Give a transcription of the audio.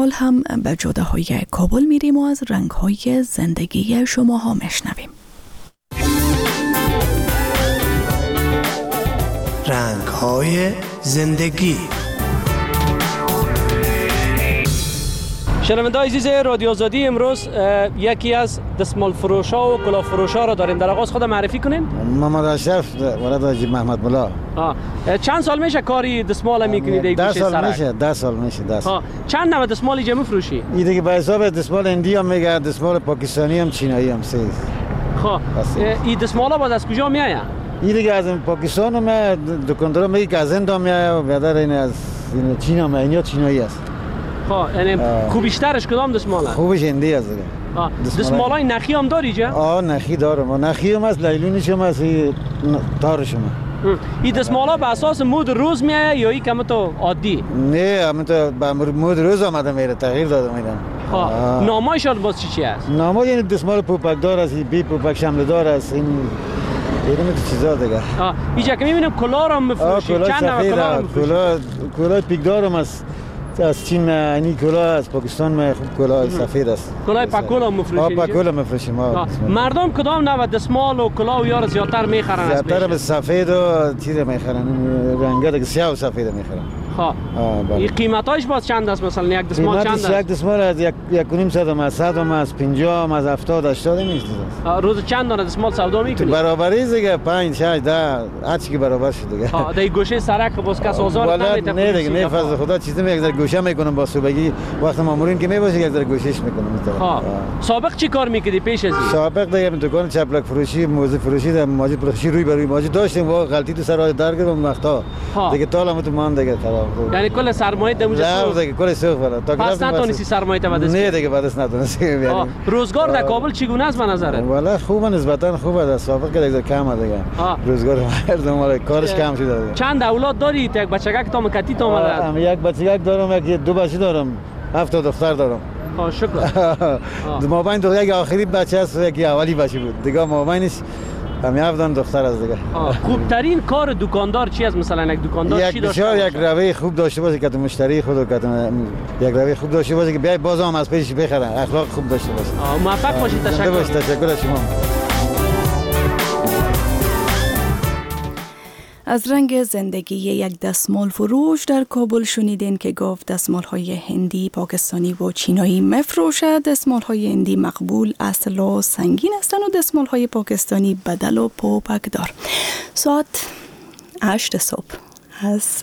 حال هم به جاده‌های کابل میریم و از رنگ‌های زندگی شماها میشنویم. رنگ‌های زندگی. شنونده‌های عزیز رادیو آزادی، امروز یکی از دستمال فروش‌ها و کلاه فروش‌ها را داریم. در آغاز خود معرفی کنین. محمد اشرف ولد حاجی محمد ملا. چند سال میشه کاری دستمال میکنید؟ 10 سال میشه. چند نوع دستمال اینجا میفروشی؟ این دیگه به حساب دستمال هندی هم میگه، دستمال پاکستانی هم، چینایی هم سه. خب این دستمالا باز از کجا میآید؟ این دیگه از پاکستان میاد، دکاندارا میگه که از هند میاد و بعد این از چین هم میاد، چینایی است. خب یعنی خوبیشترش کدام دستماله؟ خوبش هندی است دیگه. دستمالای نخی هم داری اینجا؟ نخی دارم. نخی هم از لیلونیش هم از تارش هم. این دستمالا به اساس مود روز میاد یا این کم تو عادی؟ نه، همین تو به مود روز آمده میره، تغییر داده میدن. نامایشان باز چی است؟ نامای این دستمال پوپک دار است، بی پوپک شمله دار است، این چیزا دیگه. اینجا که میبینم کلاه رو میفروشی. چند نوع کلاه میفروشی؟ کلاه پیکدار هم از چین، این کلاه از پاکستان خوب کلاه سفید است. کلاه پاکولا میفروشی؟ پاکولا میفروشیم. مردم کدام نوع دستمال و کلاه و یار زیادتر میخرن؟ زیادتر به سفید و چیز میخرن، رنگا دیگه سیاه و سفید میخرن. این قیمتاش باز چند است؟ مثلا یک دستمال چند است؟ یک دستمال از 1.5 از 100 از 50 از 70 80 نیست. روز چند دانه دستمال سودا میکنی؟ برابری دیگه 5 6 10 هر چی که برابر شد دیگه. در گوشه سرک باز کس آزار نمیده. نه دیگه، نه فضل خدا چیزی یک ذره گوشه میکنم با صبحگی وقت مامورین که میباشه یک ذره گوشش میکنم. سابق چی کار میکردی پیش از این؟ سابق دیگه دکان چپلک فروشی، موزه فروشی، ماجد فروشی روی بر روی ماجد داشتیم و غلطی تو سر در گرفتم وقتا دیگه تالم تو مان دیگه خراب. یعنی کل سرمایه دموجه دیگه کل سوق بالا تا پس نتونستی سرمایه تو بدست؟ نه دیگه بدست نتونستی. روزگار در کابل چگونه است به نظرت؟ والا خوبه، نسبتا خوبه. سابق که دیگه کمه دیگه. روزگار مردم کارش کم شده. چند اولاد داری؟ یک بچگک تا مکتی تا اومد؟ یک بچگک دارم، یک دو بچه دارم، 7 دختر دارم. شکر. مابین دو یک آخری بچه است، یکی اولی بچه بود. دیگه مابینش همین 7 دختر است دیگه. خوبترین کار دکاندار چی است؟ مثلا یک دکاندار چی داشته باشه؟ یک روی خوب داشته باشه که مشتری خود یک روی خوب داشته باشه که بیای باز هم از پیشش بخرن، اخلاق خوب داشته باشه. موفق باشید. تشکر از شما. از رنگ زندگی یک دستمال فروش در کابل شنیدین که گفت دستمال های هندی، پاکستانی و چینایی مفروشد. دستمال های هندی مقبول، اصل و سنگین هستند و دستمال های پاکستانی بدل و پوپک دار. ساعت 8 صبح از